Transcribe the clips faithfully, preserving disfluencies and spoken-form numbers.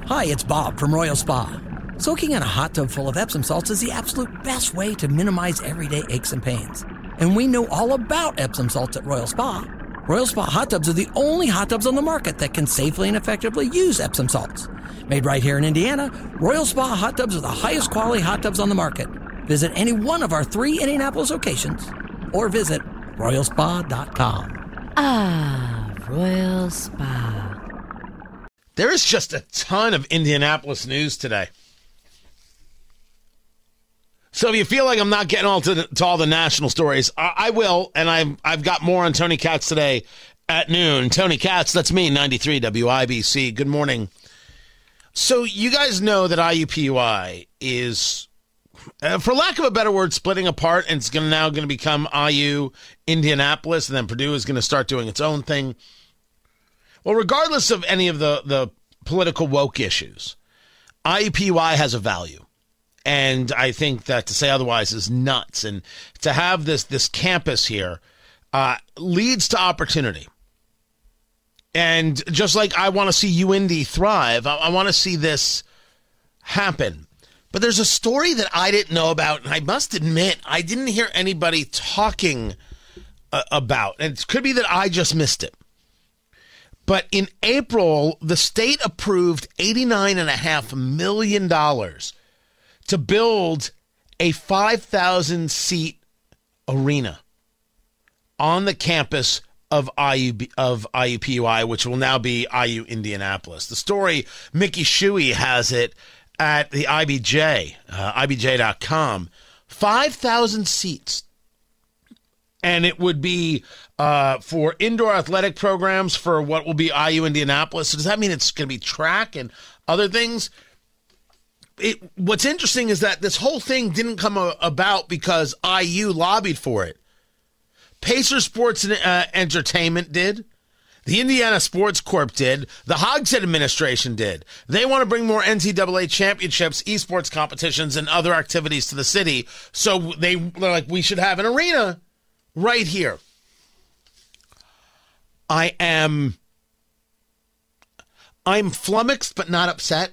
Hi, it's Bob from Royal Spa. Soaking in a hot tub full of Epsom salts is the absolute best way to minimize everyday aches and pains. And we know all about Epsom salts at Royal Spa. Royal Spa hot tubs are the only hot tubs on the market that can safely and effectively use Epsom salts. Made right here in Indiana, Royal Spa hot tubs are the highest quality hot tubs on the market. Visit any one of our three Indianapolis locations or visit royal spa dot com. Ah, Royal Spa. There is just a ton of Indianapolis news today. So if you feel like I'm not getting all to, the, to all the national stories, I, I will, and I've, I've got more on Tony Katz today at noon. Tony Katz, that's me, ninety-three W I B C. Good morning. So you guys know that I U P U I is, uh, for lack of a better word, splitting apart, and it's gonna now going to become I U Indianapolis, and then Purdue is going to start doing its own thing. Well, regardless of any of the, the political woke issues, I U P U I has a value. And I think that to say otherwise is nuts. And to have this this campus here uh, leads to opportunity. And just like I want to see U Indy thrive, I, I want to see this happen. But there's a story that I didn't know about, and I must admit, I didn't hear anybody talking uh, about. And it could be that I just missed it. But in April, the state approved eighty-nine point five million dollars to build a five thousand seat arena on the campus of I U of I U P U I, which will now be I U Indianapolis. The story, Mickey Shuey has it at the I B J, uh, I B J dot com. five thousand seats. And it would be uh, for indoor athletic programs for what will be I U Indianapolis. So does that mean it's going to be track and other things? It, what's interesting is that this whole thing didn't come a, about because I U lobbied for it. Pacer Sports and uh, Entertainment did. The Indiana Sports Corp did. The Hogshead administration did. They want to bring more N C double A championships, esports competitions, and other activities to the city. So they, they're like, we should have an arena right here. I am, I'm flummoxed but not upset.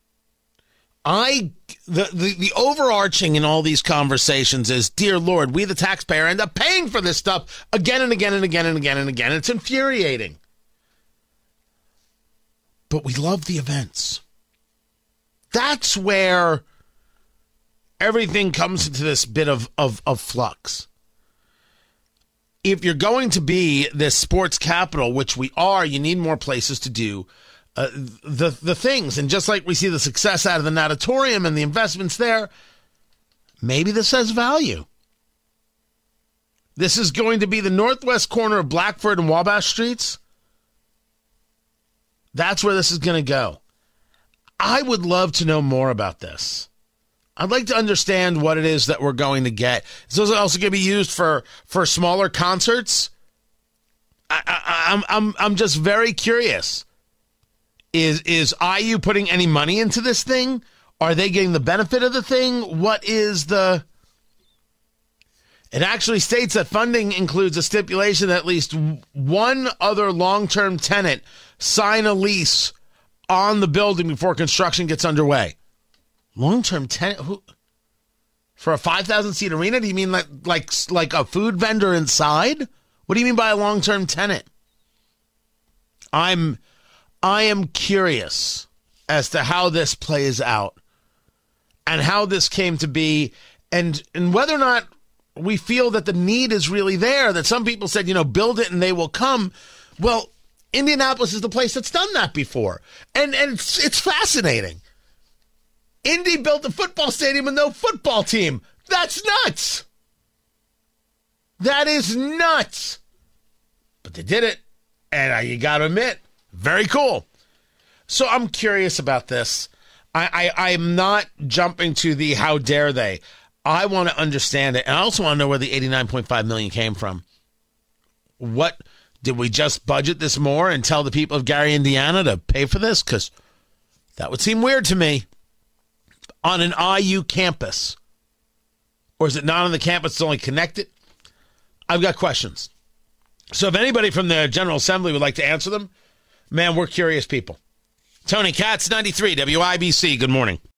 I the, the the overarching in all these conversations is, dear Lord, we the taxpayer end up paying for this stuff again and again and again and again and again. It's infuriating. But we love the events. That's where everything comes into this bit of, of, of flux. If you're going to be this sports capital, which we are, you need more places to do Uh, the the things. And just like we see the success out of the natatorium and the investments there, maybe this has value. This is going to be the northwest corner of Blackford and Wabash Streets. That's where this is going to go. I would love to know more about this. I'd like to understand what it is that we're going to get. Is this also going to be used for, for smaller concerts? I, I, I'm I'm I'm just very curious. Is is I U putting any money into this thing? Are they getting the benefit of the thing? What is the... It actually states that funding includes a stipulation that at least one other long-term tenant sign a lease on the building before construction gets underway. Long-term tenant? Who? For a five thousand seat arena? Do you mean like, like, like a food vendor inside? What do you mean by a long-term tenant? I'm... I am curious as to how this plays out and how this came to be, and, and whether or not we feel that the need is really there, that some people said, you know, build it and they will come. Well, Indianapolis is the place that's done that before. And, and it's, it's fascinating. Indy built a football stadium with no football team. That's nuts. That is nuts. But they did it. And uh, you got to admit, very cool. So I'm curious about this. I, I, I'm not jumping to the how dare they. I want to understand it. And I also want to know where the eighty-nine point five million dollars came from. What, did we just budget this more and tell the people of Gary, Indiana to pay for this? Because that would seem weird to me. On an I U campus. Or is it not on the campus, it's only connected? I've got questions. So if anybody from the General Assembly would like to answer them, man, we're curious people. Tony Katz, ninety-three W I B C. Good morning.